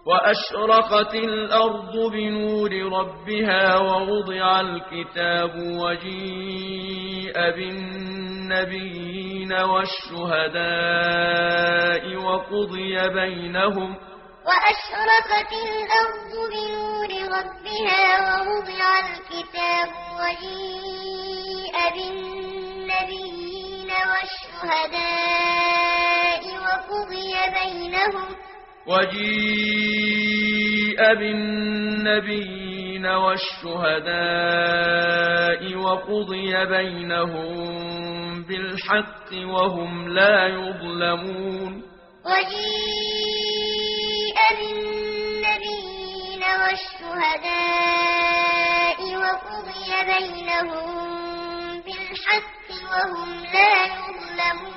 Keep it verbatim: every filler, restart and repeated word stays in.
وأشرقت الأرض بنور ربها ووضع الكتاب وجيء بالنبيين والشهداء وقضي بينهم وأشرقت الأرض بنور ربها ووضع الكتاب وجيء بالنبيين والشهداء وقضي بينهم وجيء بالنبيين والشهداء وقضي بينهم بالحق وهم لا يظلمون وجيء بالنبيين والشهداء وقضي بينهم بالحق وهم لا يظلمون